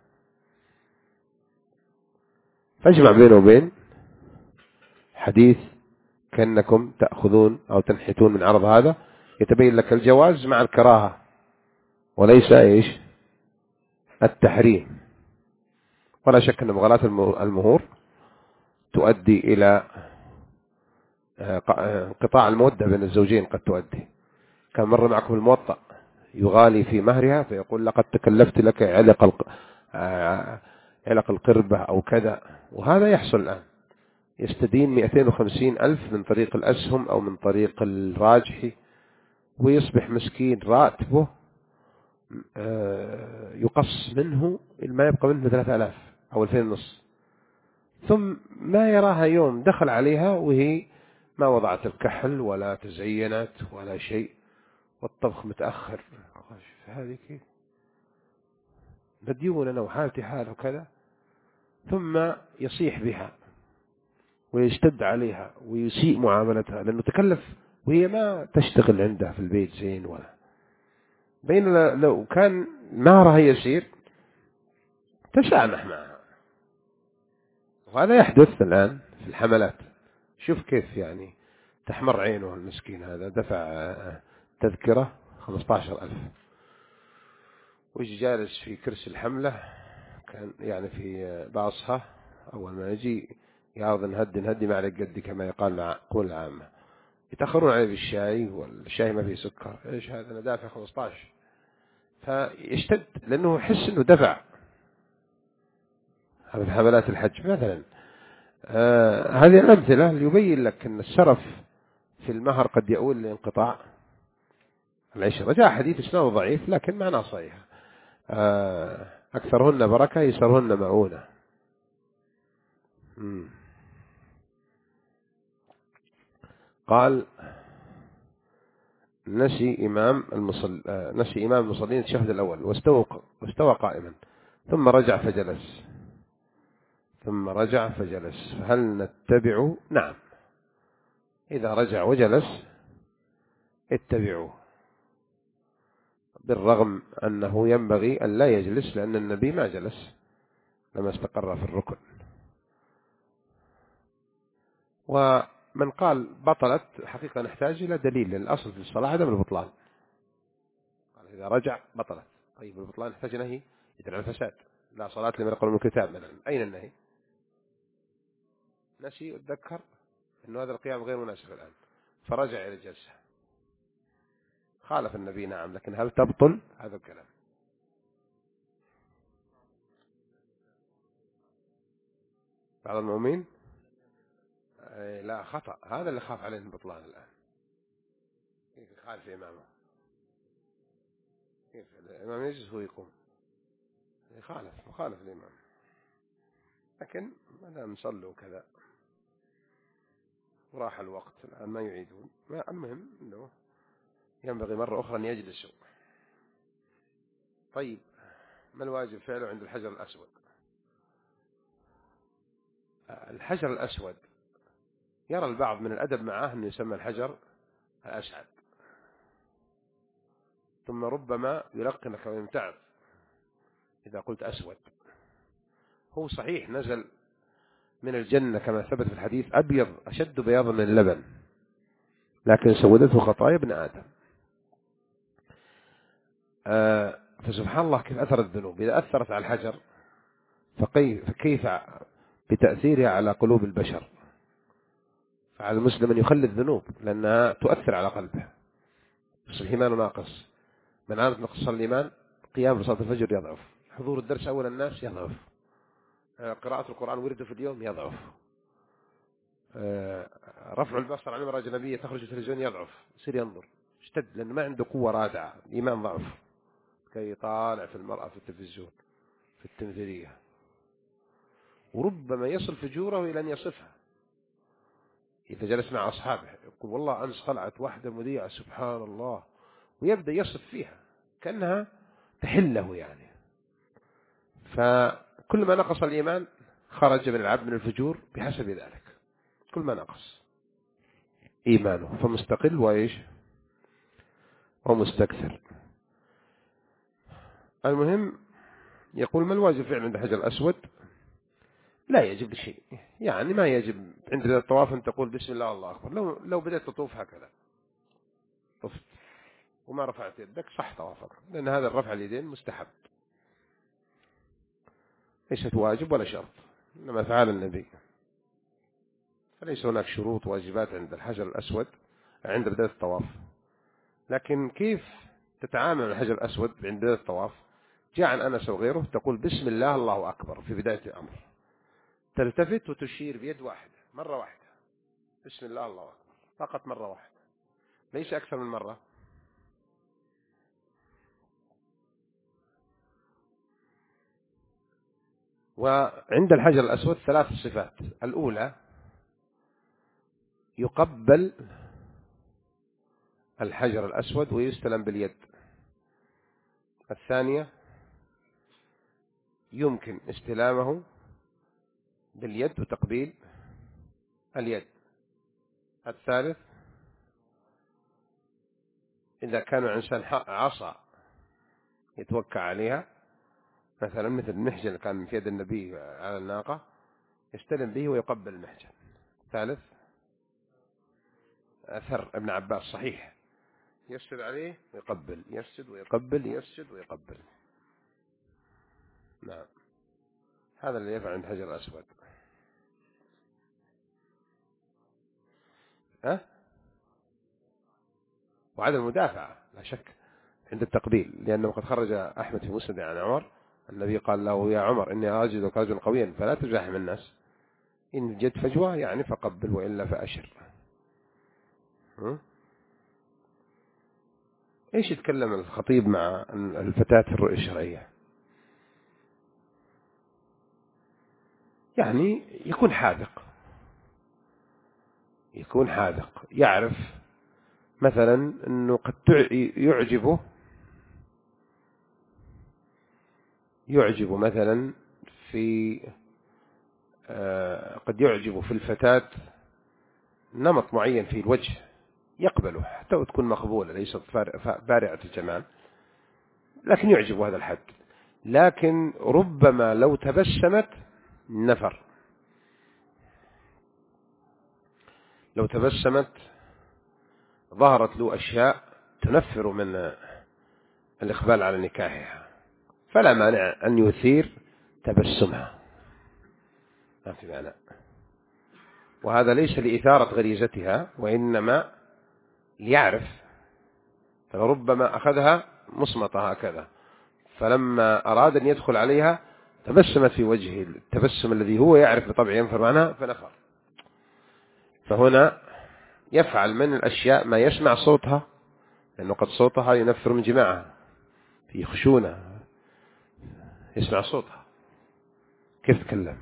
A: فاجمع بينه وبين حديث كأنكم تأخذون أو تنحتون من عرض هذا، يتبين لك الجواز مع الكراهة وليس إيش التحريم. ولا شك أن مغالاة المهور تؤدي إلى انقطاع المودة بين الزوجين، قد تؤدي. كان مر معكم الموطأ يغالي في مهرها فيقول لقد تكلفت لك علق القربة أو كذا، وهذا يحصل الآن. يستدين 250,000 من طريق الأسهم أو من طريق الراجحي، ويصبح مسكين راتبه يقص منه ما يبقى منه 3,000 أو 2,500، ثم ما يراها يوم دخل عليها وهي ما وضعت الكحل ولا تزينت ولا شيء، والطبخ متأخر. هذه كيف مديون أنا وحالتي حال وكذا، ثم يصيح بها ويشتد عليها ويسيء معاملتها لأنه تكلف وهي ما تشتغل عنده في البيت زين، ولا بين لو كان مهرها يسير تسامح معها. وهذا يحدث الآن في الحملات. شوف كيف يعني تحمر عينه المسكين، هذا دفع تذكرة 15,000 ويجي جالس في كرسي الحملة، كان يعني في باصها، أول ما يجي يعرض نهدي ما عليك قدي كما يقال كل العامة، يتأخرون عليه بالشاي والشاي ما فيه سكر. إيش هذا أنا دافع 15، فيشتد لأنه يحس أنه دفع. هذا في حملات الحج مثلا. هذه الأمثلة ليبين لك أن السرف في المهر قد يؤول لانقطاع العشرة. جاء حديث اسناده ضعيف لكن معناه صحيح، أكثرهن بركة يسرهن معونة. قال نسي إمام المصلين الشهد الأول واستوى قائما ثم رجع فجلس، ثم رجع فجلس، هل نتبعه؟ نعم، إذا رجع وجلس اتبعوه، بالرغم أنه ينبغي أن لا يجلس، لأن النبي ما جلس لما استقر في الركن. ومن قال بطلت، حقيقة نحتاج إلى دليل، لأن الأصل في الصلاة عدم البطلان. قال إذا رجع بطلت. طيب البطلان يحتاج نهي يدل على الفساد، لا صلاة لمن يقرأ من الكتاب مثلا، أين النهي؟ نسي أتذكر أنه هذا القيام غير مناسب الآن، فرجع إلى الجلسة، خالف النبي نعم، لكن هل تبطل؟ هذا الكلام. بعض المؤمنين لا، خطأ، هذا اللي خاف عليه البطلان الآن. كيف يخالف إمامه؟ كيف الإمام يجلس هو يقوم؟ يخالف، مخالف الإمام. لكن ما دام صلوا كذا وراح الوقت الآن ما يعيدون، المهم أنه ينبغي مرة أخرى أن يجلسوا. طيب ما الواجب فعله عند الحجر الأسود؟ الحجر الأسود يرى البعض من الأدب معه أنه يسمى الحجر الأسعد، ثم ربما يلقنك ويمتعض إذا قلت أسود. هو صحيح نزل من الجنة كما ثبت في الحديث أبيض أشد بياضا من اللبن، لكن سودته خطايا ابن آدم. فسبحان الله كيف أثر الذنوب، إذا أثرت على الحجر فكيف بتأثيرها على قلوب البشر. فعلى المسلم أن يخلي الذنوب لأنها تؤثر على قلبه. بس الإيمان ناقص، من عادة نقص الإيمان قيام لصلاة الفجر يضعف، حضور الدرس أول الناس يضعف، قراءة القرآن ورده في اليوم يضعف، رفع البصر عن المرأة الأجنبية تخرج التلفزيون يضعف، يصير ينظر اشتد، لأنه ما عنده قوة رادعة، الإيمان ضعف كي يطالع في المرأة في التلفزيون في التمثيلية، وربما يصل فجوره إلى أن يصفها. إذا جلس مع أصحابه يقول والله أمس طلعت واحدة مذيعة سبحان الله، ويبدأ يصف فيها كأنها تحله يعني. فكل ما نقص الإيمان خرج من العبد من الفجور بحسب ذلك، كل ما نقص إيمانه فمستقل وإيش ومستكثر. المهم يقول ما الواجب فعلا عند الحجر الأسود؟ لا يجب شيء، يعني ما يجب عند الطواف أن تقول بسم الله الله أكبر. لو بدأت تطوف هكذا طفت وما رفعت يدك صح طوافك، لأن هذا الرفع اليدين مستحب، ليست واجب ولا شرط، إنما أفعال النبي، فليس هناك شروط واجبات عند الحجر الأسود عند بداية الطواف. لكن كيف تتعامل الحجر الأسود عند بداية الطواف؟ جاء عن أنس وغيره تقول بسم الله الله أكبر في بداية الأمر، تلتفت وتشير بيد واحدة مرة واحدة، بسم الله الله أكبر فقط مرة واحدة، ليس أكثر من مرة. وعند الحجر الأسود ثلاث صفات: الأولى يقبل الحجر الأسود ويستلم باليد، الثانية يمكن استلامه باليد وتقبيل اليد، الثالث إذا كان الإنسان عصا يتوكى عليها، مثلا مثل المحجن اللي كان في يد النبي على الناقة يستلم به ويقبل المحجن. ثالث أثر ابن عباس صحيح، يسجد عليه ويقبل، يسجد ويقبل، يسجد ويقبل. نعم، هذا اللي يفعل عند الحجر الأسود. وعدم المدافعة لا شك عند التقبيل، لأنه قد خرج أحمد في مسند عن عمر النبي قال له يا عمر إني أجدك رجلا قويا فلا تزاحم الناس، إن جد فجوة يعني فقبل وإلا فأشر. إيش يتكلم الخطيب مع الفتاة الرؤية الشرعية؟ يعني يكون حاذق، يكون حاذق، يعرف مثلا أنه قد يعجبه مثلا في قد يعجب في الفتاة نمط معين في الوجه يقبله حتى وتكون مقبولة ليست بارعة الجمال، لكن يعجب هذا الحد. لكن ربما لو تبسمت نفر، لو تبسمت ظهرت له أشياء تنفر من الإقبال على نكاحها، فلا مانع أن يثير تبسمها، ما في مانع. وهذا ليس لإثارة غريزتها وإنما ليعرف، فلربما أخذها مصمتة هكذا، فلما أراد أن يدخل عليها تبسمت في وجهه التبسم الذي هو يعرف بطبعه ينفر معناه فنفر. فهنا يفعل من الأشياء ما يسمع صوتها، لأنه قد صوتها ينفر من جماعها في خشونة، يسمع صوتها كيف تكلم.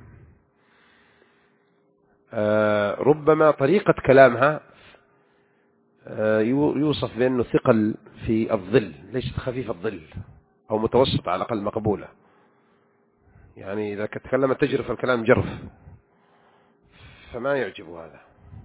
A: ربما طريقة كلامها يوصف بأنه ثقل في الظل، ليست خفيف الظل أو متوسط على الأقل مقبولة. يعني إذا تكلمت تجرف الكلام جرف، فما يعجب هذا.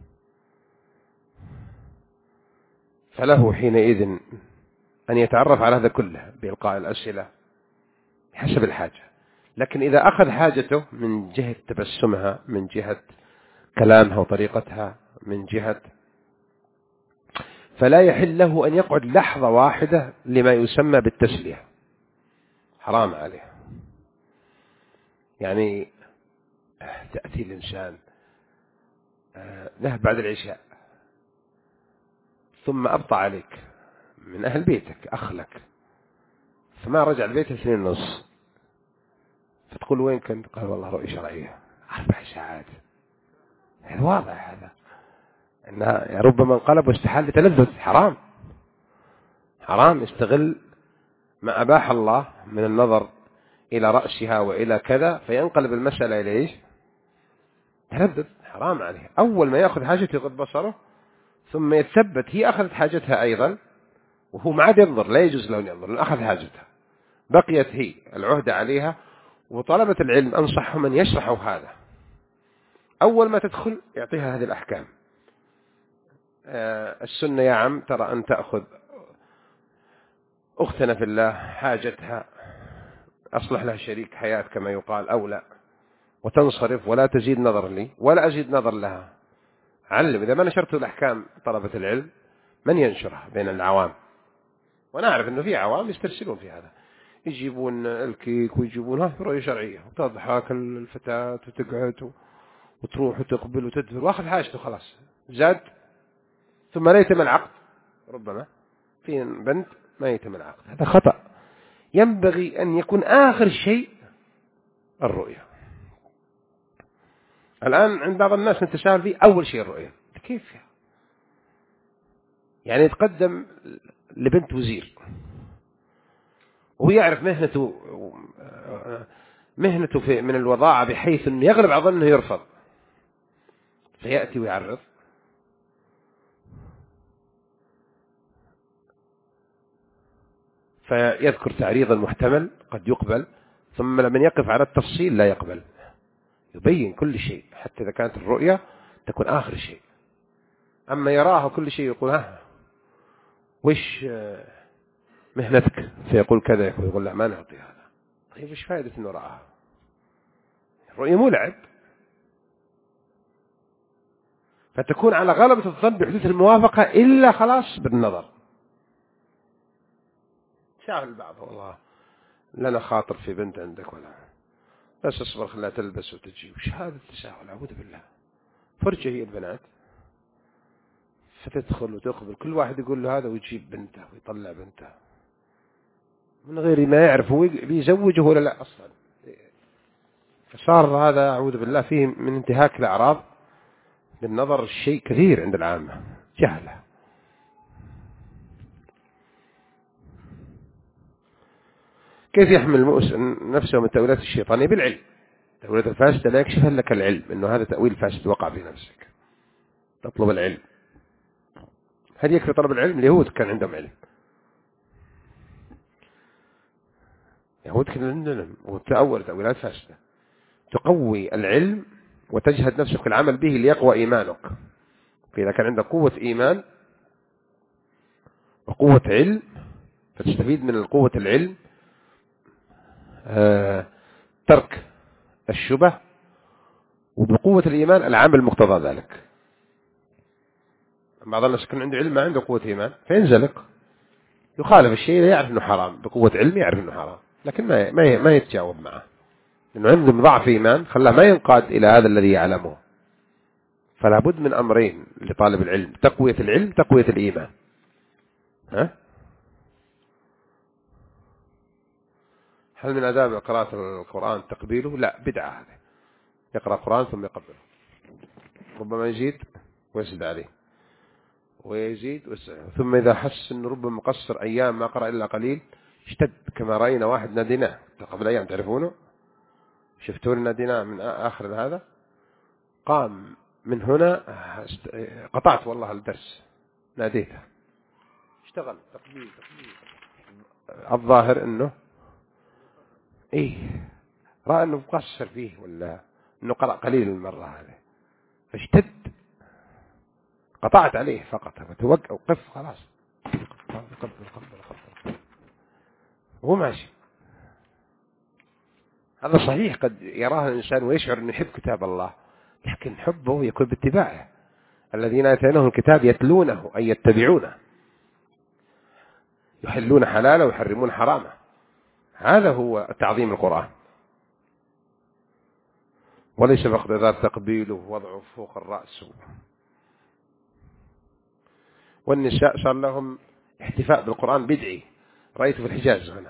A: فله حينئذ أن يتعرف على هذا كله بإلقاء الأسئلة حسب الحاجة. لكن إذا أخذ حاجته من جهة تبسمها، من جهة كلامها وطريقتها، من جهة، فلا يحل له أن يقعد لحظة واحدة لما يسمى بالتسلية، حرام عليه. يعني تأتي الإنسان ذهب بعد العشاء ثم أبطأ عليك من أهل بيتك أخ لك، فما رجع البيت 2:30، فتقول وين كنت؟ قال والله رؤية شرعية 4 ساعات. هذا واضح هذا أنها ربما انقلب واستحال لتلذذ. حرام، حرام يستغل ما أباح الله من النظر إلى رأسها وإلى كذا فينقلب المسألة إلى إيش؟ تلذذ. حرام عليه. أول ما يأخذ حاجته يغض بصره ثم يتثبت هي أخذت حاجتها أيضا، وهو ما عاد ينظر، لا يجوز له أن ينظر لأن أخذ حاجتها، بقيت هي العهدة عليها. وطلبة العلم أنصحهم أن يشرحوا هذا. أول ما تدخل يعطيها هذه الأحكام. السنة يا عم ترى أن تأخذ أختنا في الله حاجتها، أصلح لها شريك حياة كما يقال أو لا، وتنصرف ولا تزيد نظر لي ولا أزيد نظر لها. علم. إذا ما نشرت الأحكام طلبة العلم من ينشرها بين العوام؟ ونعرف أنه في عوام يسترسلون في هذا، يجيبون الكيك ويجيبونها رؤية شرعية وتضحك الفتاة وتقعد وتروح وتقبل وتدفر واخذ حاجته خلاص زاد، ثم لا يتم العقد. ربما في بنت ما يتم العقد، هذا خطأ. ينبغي أن يكون آخر شيء الرؤية. الآن عند بعض الناس نتساهل فيه أول شيء الرؤية. كيف يعني يتقدم لبنت وزير وهو يعرف مهنته من الوضاعة بحيث أنه يغلب على ظنه يرفض، فيأتي ويعرض. فيذكر تعريضا محتمل قد يقبل، ثم لمن يقف على التفصيل لا يقبل، يبين كل شيء حتى إذا كانت الرؤية تكون آخر شيء. أما يراها كل شيء يقول ها وش مهنتك؟ فيقول كذا، يقول لا ما نعطي هذا. طيب وش فائدة أنه رآها؟ الرؤية مو لعب. فتكون على غلبة الظن بحدوث الموافقة إلا خلاص بالنظر. شاهد البعض والله لنا خاطر في بنت عندك ولا بس اصبر خلها تلبس وتجي. وش هذا التساهل؟ أعوذ بالله. فرجة هي البنات، فتدخل وتقبل كل واحد يقول له هذا ويجيب بنته ويطلع بنته من غير ما يعرف هو بيزوجه ولا لا أصلا. فصار هذا أعوذ بالله فيه من انتهاك الأعراض بالنظر الشيء كثير عند العامة جهلة. كيف يحمل نفسه من تأويلات الشيطانية؟ بالعلم. تأويلات الفاسدة لا يكشف لك العلم أنه هذا تأويل فاسد وقع في نفسك. تطلب العلم. هل يكفي طلب العلم؟ اليهود كان عندهم علم، يهود كان عندهم وتأول تأويلات فاسدة. تقوي العلم وتجهد نفسك في العمل به ليقوى إيمانك. فإذا كان عندك قوة إيمان وقوة علم فتستفيد من قوة العلم ترك الشبه، وبقوة الإيمان العمل مقتضى ذلك. بعض الناس يكون عنده علم ما عنده قوة إيمان فينزلق، يخالف الشيء يعرف أنه حرام، بقوة علم يعرف أنه حرام لكن ما يتجاوب معه، لأنه عنده ضعف إيمان خلاه ما ينقاد إلى هذا الذي يعلمه. فلا بد من أمرين لطالب العلم: تقوية العلم، تقوية الإيمان. هل من آداب قراءة القرآن تقبيله؟ لا، بدعة هذا. يقرأ القرآن ثم يقبله، ربما يزيد ويسد عليه ويزيد ويسد، ثم إذا حس أنه ربما مقصر أيام ما قرأ إلا قليل اشتد، كما رأينا واحد ناديناه قبل أيام، تعرفونه؟ شفتون ناديناه من آخر هذا، قام من هنا قطعت والله الدرس، ناديته اشتغل تقبيل. الظاهر أنه رأى أنه مقصر فيه ولا أنه قرأ قليل المرة هذه، فاشتد، قطعت عليه فقط، وقف خلاص، قبل هو ماشي. هذا صحيح، قد يراه الإنسان ويشعر أنه يحب كتاب الله، لكن حبه يكون باتباعه. الذين آتيناهم الكتاب يتلونه أي يتبعونه، يحلون حلاله ويحرمون حرامه. هذا هو تعظيم القرآن، وليس باقتدار تقبيله ووضعه فوق الرأس. والنساء صار لهم احتفاء بالقرآن بدعي، رأيت في الحجاز هنا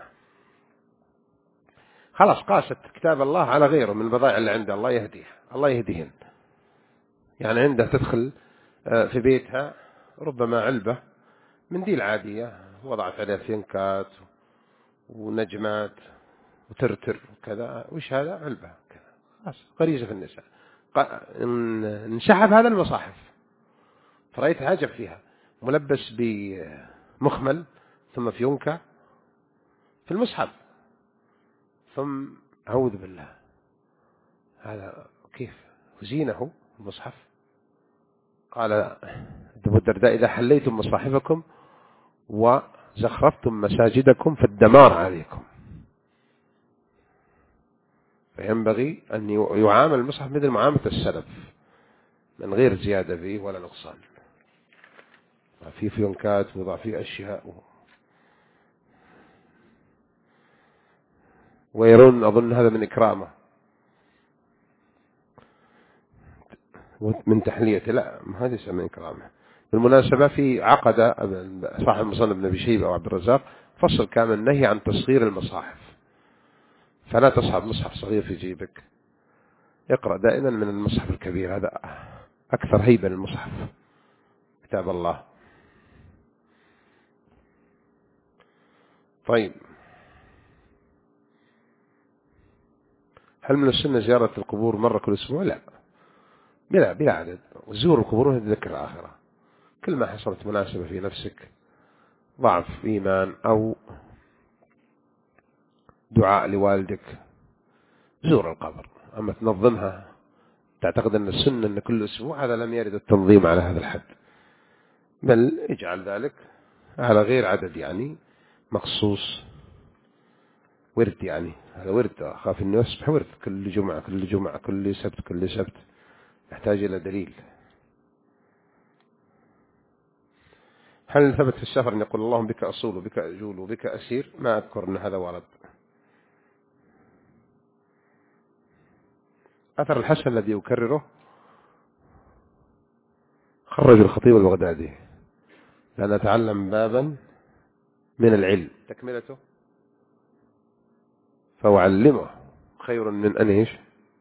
A: خلاص قاست كتاب الله على غيره من البضائع اللي عنده، الله يهديها، الله يهديهن. يعني عندها تدخل في بيتها ربما علبة منديل عادية وضعت عليها فينكات ونجمات وترتر وكذا، وش هذا؟ علبة كذا، خلاص غريزة في النساء. انسحب هذا المصاحف، فرأيت عجب فيها، ملبس بمخمل ثم فيونكة في المصحف، ثم أعوذ بالله، هذا كيف زينه المصحف؟ قال أبو الدرداء: إذا حليتم مصاحفكم وزخرفتم مساجدكم فالدمار عليكم. فينبغي أن يعامل المصحف مثل معاملة السلف من غير زيادة فيه ولا نقصان، في فيونكات وضع فيه أشياء، ويرون أظن هذا من إكرامه من تحليته، لا هذا ليس من إكرامه. بالمناسبة في عقد صاحب المصنف ابن أبي شيبة وعبد الرزاق فصل كامل نهي عن تصغير المصاحف، فلا تصحب مصحف صغير في جيبك، اقرأ دائما من المصحف الكبير، هذا أكثر هيبة للمصحف كتاب الله. طيب، هل من السنة زيارة القبور مرة كل أسبوع؟ لا، بلا عدد، وزور القبور وتذكر الآخرة. كل ما حصلت مناسبة في نفسك، ضعف إيمان أو دعاء لوالدك، زور القبر. أما تنظمها تعتقد أن السنة أن كل أسبوع، هذا لم يرد التنظيم على هذا الحد، بل اجعل ذلك على غير عدد، يعني مخصوص ورد، يعني هذا ورد، أخاف أنه يصبح ورد كل جمعة كل جمعة كل سبت كل سبت، يحتاج إلى دليل. هل ثبت في السفر أن يقول اللهم بك أصول وبك أجول وبك أسير؟ ما أذكر أن هذا ورد. أثر الحسن الذي يكرره خرج الخطيب البغدادي: لا نتعلم بابا من العلم تكملته فأعلمه خير من أن إيش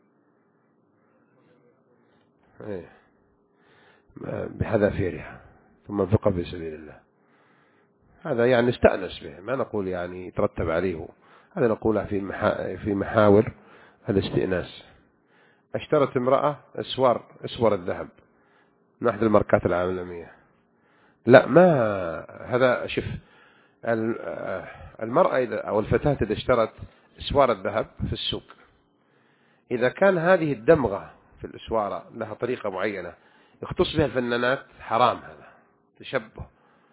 A: بحذافيرها ثم انفقه في سبيل الله. هذا يعني استأنس به، ما نقول يعني ترتب عليه، هذا نقوله في محاور الاستئناس. اشترت امرأة اسوار الذهب من أحد الماركات العالمية. لا، ما هذا، شوف، المرأة أو الفتاة إذا اشترت اسوار الذهب في السوق، إذا كان هذه الدمغة في الأسوارة لها طريقة معينة يختص بها الفنانات، حرام هذا تشبه.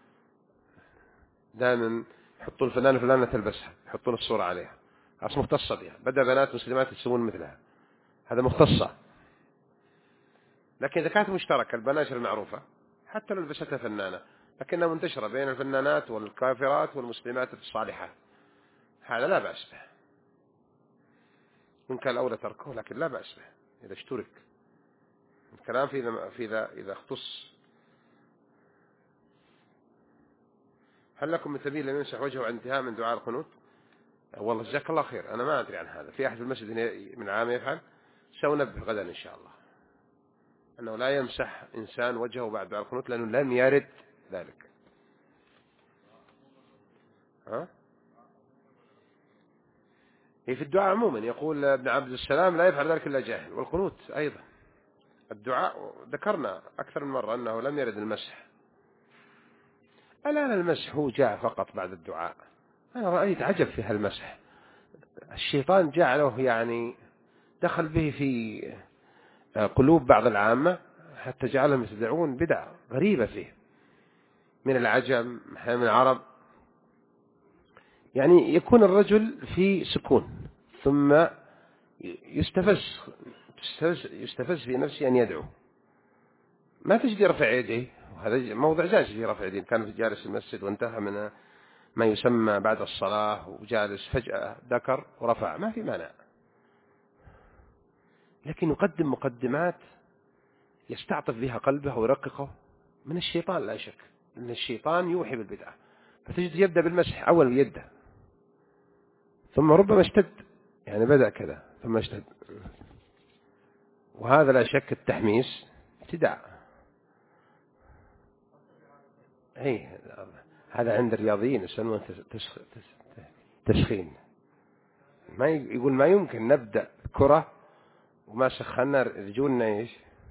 A: دائما يحطون الفنانة فلانة تلبسها، يحطون الصورة عليها، أصلا مختصة بها، بدأ بنات مسلمات يسوون مثلها، هذا مختصة. لكن إذا كانت مشتركة البناشر المعروفة حتى لو لبستها فنانة لكنها منتشرة بين الفنانات والكافرات والمسلمات الصالحات، هذا لا بأس به، إن كان الأولى تركه، لكن لا بأس به إذا اشترك. الكلام إذا اختص. هل لكم من سبيل لم يمسح وجهه عند انتهاء من دعاء القنوت؟ والله جزاك الله خير، أنا ما أدري عن هذا. في أحد في المسجد من عام يفعل؟ سأنبه غدا إن شاء الله أنه لا يمسح إنسان وجهه بعد دعاء القنوت، لأنه لم يرد ذلك. في الدعاء عموما يقول ابن عبد السلام لا يفعل ذلك إلا جاهل. والقنوت أيضا الدعاء ذكرنا أكثر من مرة أنه لم يرد المسح. الآن المسح هو جاء فقط بعد الدعاء. أنا رأيت عجب في هالمسح، الشيطان جعله يعني دخل به في قلوب بعض العامة حتى جعلهم يتبعون بدع غريبة فيه من العجم من العرب. يعني يكون الرجل في سكون ثم يستفز في نفسه أن يدعو، ما تجد يرفع يديه، وهذا موضع جالس في رفع يديه. كان في جالس المسجد وانتهى من ما يسمى بعد الصلاة وجالس فجأة ذكر ورفع، ما في مانع، لكن يقدم مقدمات يستعطف بها قلبه ويرققه من الشيطان لا شك، لأن الشيطان يوحي بالبدعة. فتجد يبدأ بالمسح أول يده ثم ربما اشتد، يعني بدأ كذا ثم اشتد، وهذا لا شك التحميس ابتداع. هذا عند الرياضيين يسمونه تسخين. ما يقول ما يمكن نبدأ كرة وما سخنا رجولنا ايش،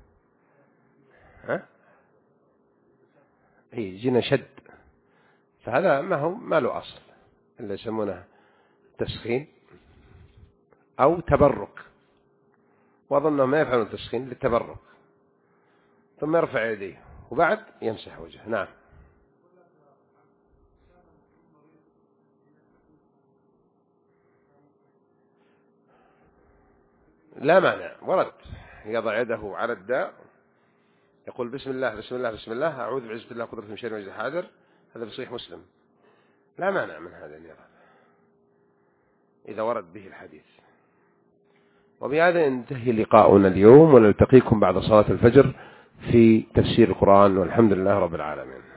A: يجينا شد، فهذا ما له أصل، اللي يسمونه تسخين أو تبرك، وأظنهم ما يفعلون التسخين للتبرك، ثم يرفع يديه وبعد يمسح وجهه. نعم. لا مانع، ورد يضع يده على الداء يقول بسم الله بسم الله بسم الله أعوذ بعزة الله قدرة من شر ما يجد حاضر، هذا في صحيح مسلم، لا مانع من هذا أن يرى إذا ورد به الحديث. وبهذا ينتهي لقاؤنا اليوم، ونلتقيكم بعد صلاة الفجر في تفسير القرآن، والحمد لله رب العالمين.